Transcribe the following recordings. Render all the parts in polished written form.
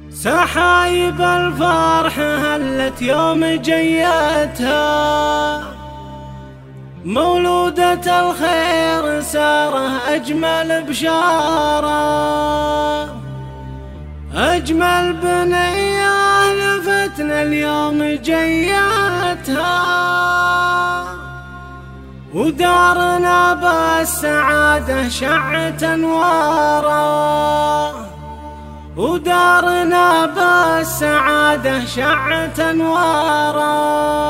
سحايب الفرح هلت يوم جيتها، مولودة الخير ساره أجمل بشارة، أجمل بنية لفتنا اليوم جيتها، ودارنا بالسعادة شعت أنواره، ودارنا بالسعادة شعت أنواره.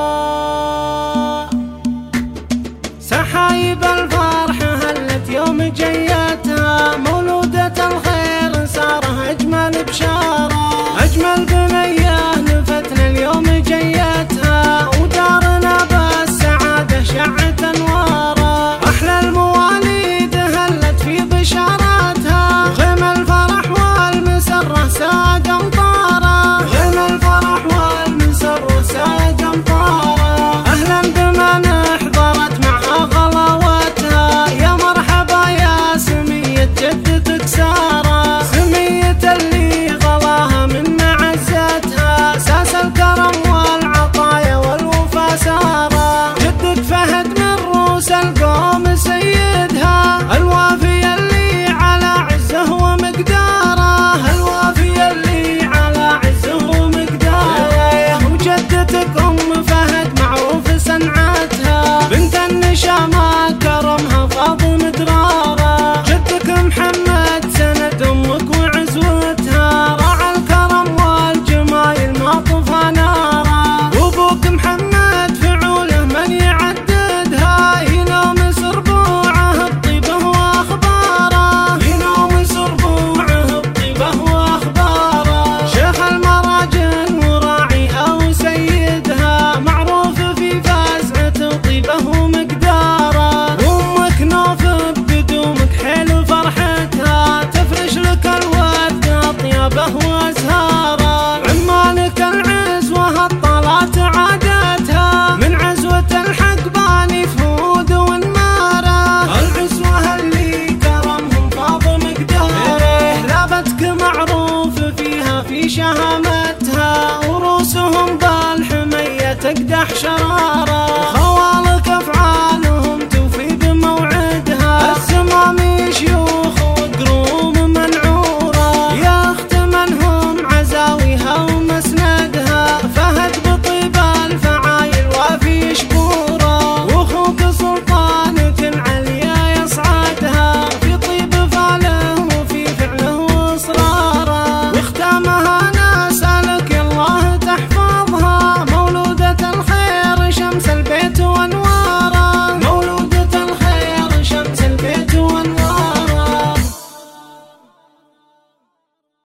سحايب الفرح هلت يوم جيتها، مولودة الخير ساره أجمل بشارة، أجمل بنية لفتنا اليوم جيتها، ودارنا بالسعادة شعت أنواره. أحلى المواليد هلت في بشاراتها، غيم الفرح والمسرة ساد أمطاره، غيم الفرح والمسرة ساد أمطاره. أهلا بمن حضرت معها غلاوتها، يا مرحبا يا سمية جدتك سارة، سمية اللي غلاها من معزتها، ساس الكرم والعطايا والوفا سارة. جدك فهد من روس القوم سيدها، الوافي اللي على عزه ومقداره، الوافي اللي على عزه ومقداره. وجدتك أم فهد معروف صنعتها، بنت النشامة كرمها فاض مدراره. جدك محمد سند أمك وعزوتها، راعى الكرم والجمايل ما طفى ناره. وأبوك محمد فعوله من يعددها، ينوم سربوعه بطيبه وأخباره، ينوم سربوعه بطيبه وأخباره. شيخ المراجل وراعيها وسيدها، معروف في فزعته وطيبه ومقداره. وأمك نوف بقدومك حلو فرحتها، تفرش لك الورد أطيبه